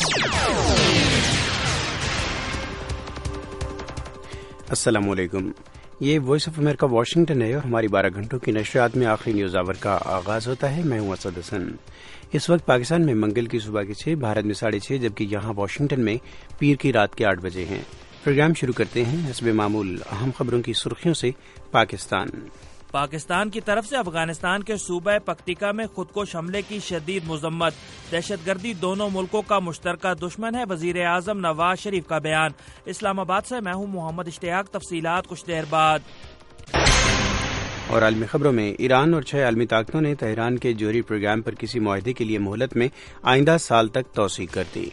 السلام علیکم، یہ وائس آف امریکہ واشنگٹن ہے اور ہماری 12 گھنٹوں کی نشریات میں آخری نیوز آور کا آغاز ہوتا ہے۔ میں ہوں اسد حسن۔ اس وقت پاکستان میں منگل کی صبح کے 6، بھارت میں 6:30، جبکہ یہاں واشنگٹن میں پیر کی رات کے 8 بجے ہیں۔ پروگرام شروع کرتے ہیں حسب معمول اہم خبروں کی سرخیوں سے۔ پاکستان کی طرف سے افغانستان کے صوبہ پکتیکا میں خودکش حملے کی شدید مذمت۔ دہشت گردی دونوں ملکوں کا مشترکہ دشمن ہے، وزیر اعظم نواز شریف کا بیان۔ اسلام آباد سے میں ہوں محمد اشتیاق، تفصیلات کچھ دیر بعد۔ اور عالمی خبروں میں ایران اور 6 عالمی طاقتوں نے تہران کے جوہری پروگرام پر کسی معاہدے کے لیے مہلت میں آئندہ سال تک توسیع کر دی۔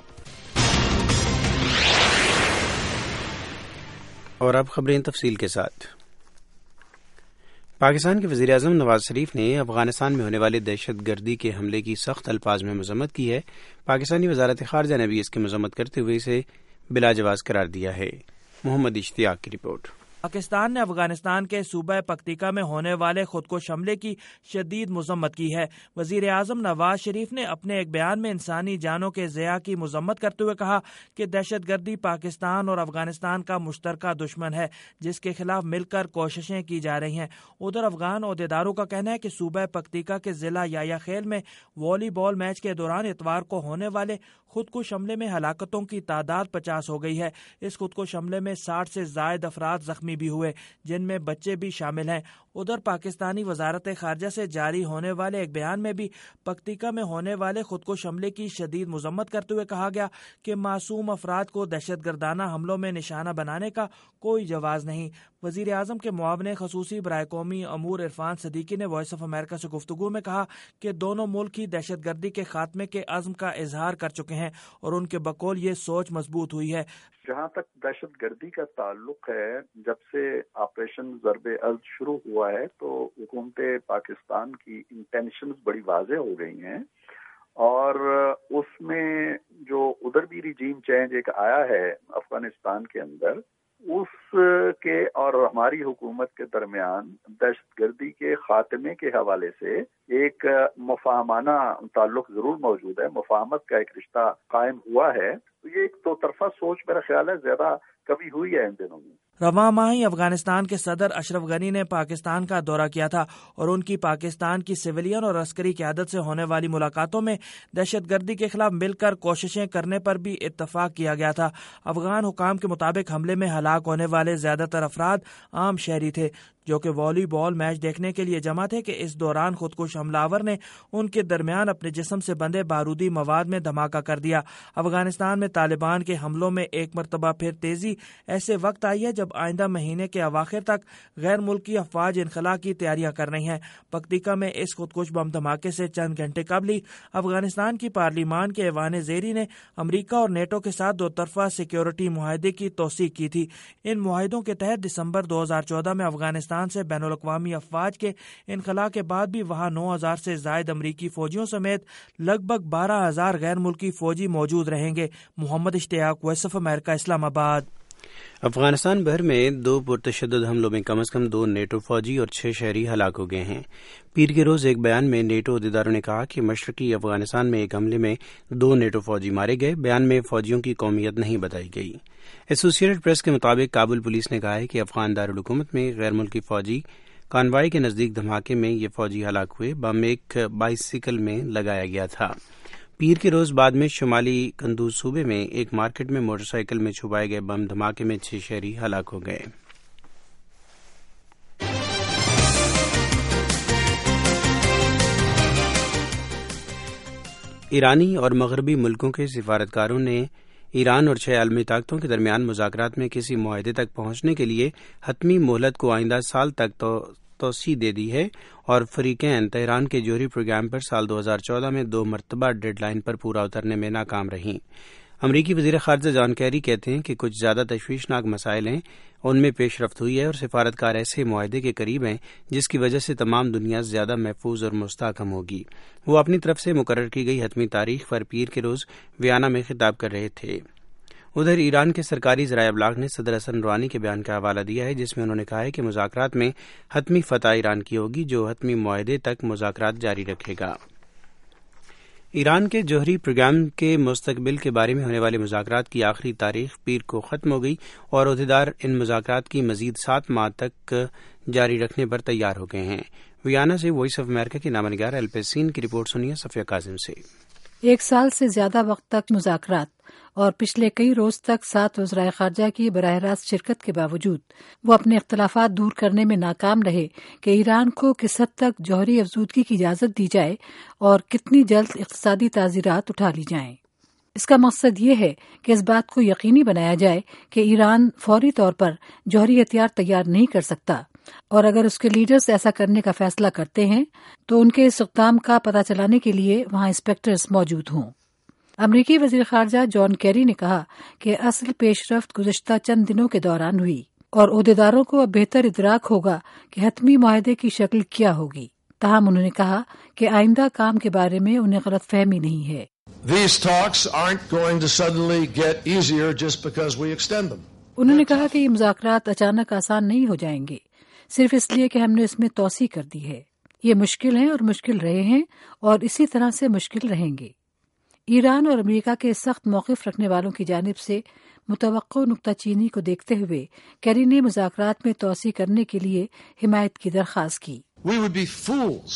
اور اب خبریں تفصیل کے ساتھ۔ پاکستان کے وزیر اعظم نواز شریف نے افغانستان میں ہونے والے دہشت گردی کے حملے کی سخت الفاظ میں مذمت کی ہے۔ پاکستانی وزارت خارجہ نے بھی اس کی مذمت کرتے ہوئے اسے بلا جواز قرار دیا ہے۔ محمد اشتیاق کی رپورٹ۔ پاکستان نے افغانستان کے صوبہ پکتیکا میں ہونے والے خودکش حملے کی شدید مذمت کی ہے۔ وزیر اعظم نواز شریف نے اپنے ایک بیان میں انسانی جانوں کے ضیاع کی مذمت کرتے ہوئے کہا کہ دہشت گردی پاکستان اور افغانستان کا مشترکہ دشمن ہے، جس کے خلاف مل کر کوششیں کی جا رہی ہیں۔ ادھر افغان عہدیداروں کا کہنا ہے کہ صوبہ پکتیکا کے ضلع یایا خیل میں والی بال میچ کے دوران اتوار کو ہونے والے خودکش حملے میں ہلاکتوں کی تعداد 50 ہو گئی ہے۔ اس خودکش حملے میں 60 سے زائد افراد زخمی بھی ہوئے، جن میں بچے بھی شامل ہیں۔ ادھر پاکستانی وزارت خارجہ سے جاری ہونے والے ایک بیان میں بھی پکتیکا میں ہونے والے خودکش حملے کی شدید مذمت کرتے ہوئے کہا گیا کہ معصوم افراد کو دہشت گردانہ حملوں میں نشانہ بنانے کا کوئی جواز نہیں۔ وزیر اعظم کے معاون خصوصی برائے قومی امور عرفان صدیقی نے وائس آف امریکہ سے گفتگو میں کہا کہ دونوں ملک ہی دہشت گردی کے خاتمے کے عزم کا اظہار کر چکے ہیں اور ان کے بقول یہ سوچ مضبوط ہوئی ہے۔ جہاں تک دہشت گردی کا تعلق ہے، جب سے آپریشن ضرب ازد شروع ہوا ہے تو حکومت پاکستان کی انٹینشنز بڑی واضح ہو گئی ہیں، اور اس میں جو ادھر بھی ریجیم چینج ایک آیا ہے افغانستان کے اندر، اس کے اور ہماری حکومت کے درمیان دہشت گردی کے خاتمے کے حوالے سے ایک مفاہمانہ تعلق ضرور موجود ہے، مفاہمت کا ایک رشتہ قائم ہوا ہے۔ تو یہ ایک دو طرفہ سوچ میرا خیال ہے زیادہ کبھی ہوئی ہے ان دنوں میں۔ رواں ماہ ہی افغانستان کے صدر اشرف غنی نے پاکستان کا دورہ کیا تھا اور ان کی پاکستان کی سویلین اور عسکری قیادت سے ہونے والی ملاقاتوں میں دہشت گردی کے خلاف مل کر کوششیں کرنے پر بھی اتفاق کیا گیا تھا۔ افغان حکام کے مطابق حملے میں ہلاک ہونے والے زیادہ تر افراد عام شہری تھے جو کہ والی بال میچ دیکھنے کے لیے جمع تھے کہ اس دوران خودکش حملہ آور نے ان کے درمیان اپنے جسم سے بندھے بارودی مواد میں دھماکہ کر دیا۔ افغانستان میں طالبان کے حملوں میں ایک مرتبہ پھر تیزی ایسے وقت آئی ہے جب آئندہ مہینے کے اواخر تک غیر ملکی افواج انخلاء کی تیاریاں کر رہی ہیں۔ پکتیکا میں اس خودکش بم دھماکے سے چند گھنٹے قبل ہی افغانستان کی پارلیمان کے ایوان زیری نے امریکہ اور نیٹو کے ساتھ 2 طرفہ سیکیورٹی معاہدے کی توثیق کی تھی۔ ان معاہدوں کے تحت دسمبر 2014 میں افغانستان سے بین الاقوامی افواج کے انخلاء کے بعد بھی وہاں 9000 سے زائد امریکی فوجیوں سمیت لگ بھگ 12000 غیر ملکی فوجی موجود رہیں گے۔ محمد اشتیاق، وائس آف امریکہ، اسلام آباد۔ افغانستان بھر میں 2 پرتشدد حملوں میں کم از کم 2 نیٹو فوجی اور 6 شہری ہلاک ہو گئے ہیں۔ پیر کے روز ایک بیان میں نیٹو عہدیداروں نے کہا کہ مشرقی افغانستان میں ایک حملے میں 2 نیٹو فوجی مارے گئے۔ بیان میں فوجیوں کی قومیت نہیں بتائی گئی۔ ایسوسی ایٹڈ پریس کے مطابق کابل پولیس نے کہا ہے کہ افغان دارالحکومت میں غیر ملکی فوجی کانوائی کے نزدیک دھماکے میں یہ فوجی ہلاک ہوئے۔ بم ایک بائیسیکل میں لگایا گیا تھا۔ پیر کے روز بعد میں شمالی قندوز صوبے میں ایک مارکیٹ میں موٹر سائیکل میں چھپائے گئے بم دھماکے میں 6 شہری ہلاک ہو گئے۔ ایرانی اور مغربی ملکوں کے سفارتکاروں نے ایران اور 6 عالمی طاقتوں کے درمیان مذاکرات میں کسی معاہدے تک پہنچنے کے لیے حتمی مہلت کو آئندہ سال تک توسیع دے دی ہے، اور فریقین تہران کے جوہری پروگرام پر سال 2014 میں 2 مرتبہ ڈیڈ لائن پر پورا اترنے میں ناکام رہیں۔ امریکی وزیر خارجہ جان کیری کہتے ہیں کہ کچھ زیادہ تشویشناک مسائل ہیں، ان میں پیش رفت ہوئی ہے اور سفارتکار ایسے معاہدے کے قریب ہیں جس کی وجہ سے تمام دنیا زیادہ محفوظ اور مستحکم ہوگی۔ وہ اپنی طرف سے مقرر کی گئی حتمی تاریخ پر پیر کے روز ویانا میں خطاب کر رہے تھے۔ ادھر ایران کے سرکاری ذرائع ابلاغ نے صدر حسن روحانی کے بیان کا حوالہ دیا ہے جس میں انہوں نے کہا ہے کہ مذاکرات میں حتمی فتح ایران کی ہوگی جو حتمی معاہدے تک مذاکرات جاری رکھے گا۔ ایران کے جوہری پروگرام کے مستقبل کے بارے میں ہونے والے مذاکرات کی آخری تاریخ پیر کو ختم ہو گئی اور عہدیدار ان مذاکرات کی مزید 7 ماہ تک جاری رکھنے پر تیار ہو گئے ہیں۔ ویانا سے وائس آف امریکہ کی نامہ نگار الپسین کی رپورٹ سنیے صفیہ کاظم سے۔ 1 سال سے زیادہ وقت تک مذاکرات اور پچھلے کئی روز تک 7 وزرائے خارجہ کی براہ راست شرکت کے باوجود وہ اپنے اختلافات دور کرنے میں ناکام رہے کہ ایران کو کس حد تک جوہری افزودگی کی اجازت دی جائے اور کتنی جلد اقتصادی تعزیرات اٹھا لی جائیں۔ اس کا مقصد یہ ہے کہ اس بات کو یقینی بنایا جائے کہ ایران فوری طور پر جوہری ہتھیار تیار نہیں کر سکتا، اور اگر اس کے لیڈرز ایسا کرنے کا فیصلہ کرتے ہیں تو ان کے اس اقدام کا پتہ چلانے کے لیے وہاں انسپیکٹرز موجود ہوں۔ امریکی وزیر خارجہ جان کیری نے کہا کہ اصل پیش رفت گزشتہ چند دنوں کے دوران ہوئی اور عہدیداروں کو اب بہتر ادراک ہوگا کہ حتمی معاہدے کی شکل کیا ہوگی۔ تاہم انہوں نے کہا کہ آئندہ کام کے بارے میں انہیں غلط فہمی نہیں ہے۔ These talks aren't going to suddenly get easier just because we extend them. انہوں نے کہا کہ یہ مذاکرات اچانک آسان نہیں ہو جائیں گے صرف اس لیے کہ ہم نے اس میں توسیع کر دی ہے۔ یہ مشکل ہیں اور مشکل رہے ہیں اور اسی طرح سے مشکل رہیں گے۔ ایران اور امریکہ کے سخت موقف رکھنے والوں کی جانب سے متوقع نکتہ چینی کو دیکھتے ہوئے کیری نے مذاکرات میں توسیع کرنے کے لیے حمایت کی درخواست کی۔ We would be fools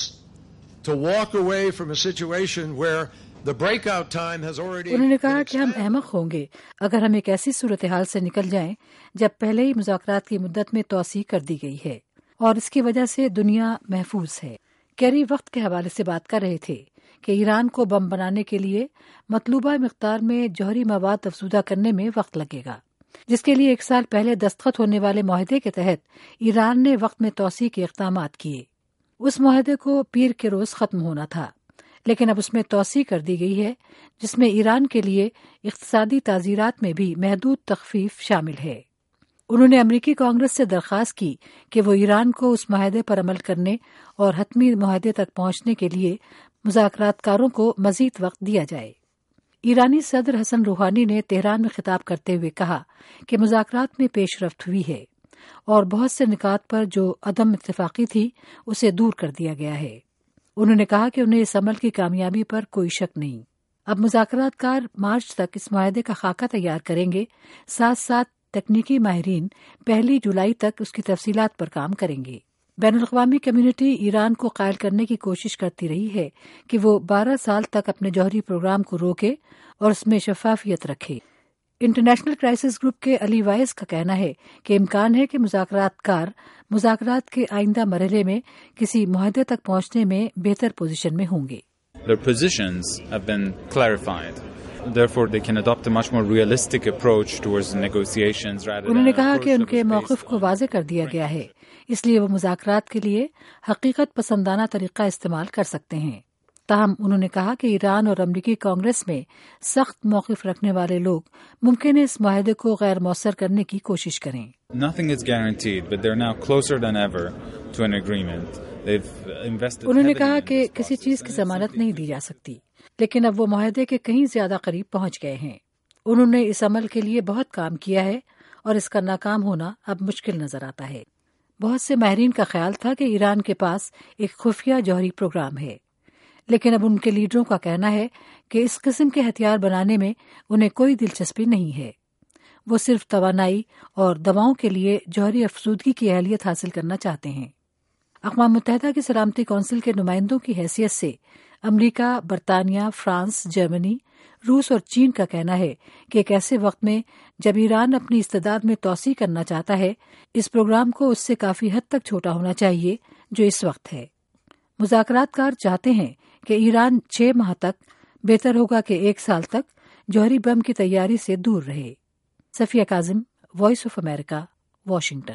to walk away from a situation where the breakout time has already انہوں نے کہا been کہ ہم extended. احمق ہوں گے اگر ہم ایک ایسی صورتحال سے نکل جائیں جب پہلے ہی مذاکرات کی مدت میں توسیع کر دی گئی ہے اور اس کی وجہ سے دنیا محفوظ ہے۔ کیری وقت کے حوالے سے بات کر رہے تھے کہ ایران کو بم بنانے کے لیے مطلوبہ مقدار میں جوہری مواد افزودہ کرنے میں وقت لگے گا، جس کے لیے 1 سال پہلے دستخط ہونے والے معاہدے کے تحت ایران نے وقت میں توسیع کے اقدامات کیے۔ اس معاہدے کو پیر کے روز ختم ہونا تھا، لیکن اب اس میں توسیع کر دی گئی ہے جس میں ایران کے لیے اقتصادی تعزیرات میں بھی محدود تخفیف شامل ہے۔ انہوں نے امریکی کانگریس سے درخواست کی کہ وہ ایران کو اس معاہدے پر عمل کرنے اور حتمی معاہدے تک پہنچنے کے لیے مذاکرات کاروں کو مزید وقت دیا جائے۔ ایرانی صدر حسن روحانی نے تہران میں خطاب کرتے ہوئے کہا کہ مذاکرات میں پیش رفت ہوئی ہے اور بہت سے نکات پر جو عدم اتفاقی تھی اسے دور کر دیا گیا ہے۔ انہوں نے کہا کہ انہیں اس عمل کی کامیابی پر کوئی شک نہیں۔ اب مذاکرات کار مارچ تک اس معاہدے کا خاکہ تیار کریں گے، ساتھ ساتھ تکنیکی ماہرین 1 جولائی تک اس کی تفصیلات پر کام کریں گے۔ بین الاقوامی کمیونٹی ایران کو قائل کرنے کی کوشش کرتی رہی ہے کہ وہ 12 سال تک اپنے جوہری پروگرام کو روکے اور اس میں شفافیت رکھے۔ انٹرنیشنل کرائسس گروپ کے علی وائس کا کہنا ہے کہ امکان ہے کہ مذاکرات کار مذاکرات کے آئندہ مرحلے میں کسی معاہدے تک پہنچنے میں بہتر پوزیشن میں ہوں گے۔ Their positions have been clarified. Therefore, they can adopt a much more realistic approach towards negotiations rather than انہوں نے an کہا approach کہ ان that کے was موقف based کو on واضح کر دیا گیا ہے، اس لیے وہ مذاکرات کے لیے حقیقت پسندانہ طریقہ استعمال کر سکتے ہیں۔ تاہم انہوں نے کہا کہ ایران اور امریکی کانگریس میں سخت موقف رکھنے والے لوگ ممکن ہے اس معاہدے کو غیر مؤثر کرنے کی کوشش کریں۔ Nothing is guaranteed, but they're now closer than ever to an agreement. They've invested انہوں نے heavily کہا in کہ this کسی process, چیز and کی it's ضمانت simply نہیں دی جا سکتی، لیکن اب وہ معاہدے کے کہیں زیادہ قریب پہنچ گئے ہیں۔ انہوں نے اس عمل کے لیے بہت کام کیا ہے اور اس کا ناکام ہونا اب مشکل نظر آتا ہے۔ بہت سے ماہرین کا خیال تھا کہ ایران کے پاس ایک خفیہ جوہری پروگرام ہے، لیکن اب ان کے لیڈروں کا کہنا ہے کہ اس قسم کے ہتھیار بنانے میں انہیں کوئی دلچسپی نہیں ہے۔ وہ صرف توانائی اور دواؤں کے لیے جوہری افزودگی کی اہلیت حاصل کرنا چاہتے ہیں۔ اقوام متحدہ کی سلامتی کونسل کے نمائندوں کی حیثیت سے امریکہ، برطانیہ، فرانس، جرمنی، روس اور چین کا کہنا ہے کہ ایک ایسے وقت میں جب ایران اپنی استعداد میں توسیع کرنا چاہتا ہے، اس پروگرام کو اس سے کافی حد تک چھوٹا ہونا چاہیے جو اس وقت ہے۔ مذاکرات کار چاہتے ہیں کہ ایران 6 ماہ تک، بہتر ہوگا کہ 1 سال تک جوہری بم کی تیاری سے دور رہے۔ صفیہ کاظم، وائس آف امریکہ، واشنگٹن۔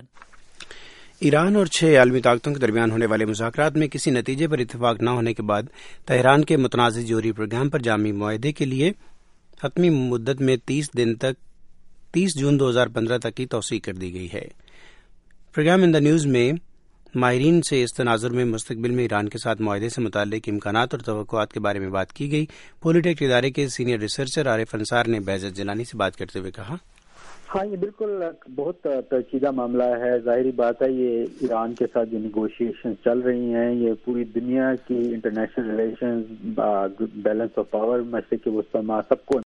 ایران اور 6 عالمی طاقتوں کے درمیان ہونے والے مذاکرات میں کسی نتیجے پر اتفاق نہ ہونے کے بعد تہران کے متنازع جوہری پروگرام پر جامع معاہدے کے لیے حتمی مدت میں 30 جون 2015 تک کی توسیع کر دی گئی ہے۔ پروگرام ان دا نیوز میں ماہرین سے اس تناظر میں مستقبل میں ایران کے ساتھ معاہدے سے متعلق امکانات اور توقعات کے بارے میں بات کی گئی۔ پولیٹیک ادارے کے سینئر ریسرچر عارف انصار نے بہزت جیلانی سے بات کرتے ہوئے کہا، ہاں، یہ بالکل بہت پیچیدہ معاملہ ہے. ظاہری بات ہے یہ ایران کے ساتھ جو نیگوشیشن چل رہی ہیں یہ پوری دنیا کی international relations, balance of power, مشرق وسطیٰ سب کو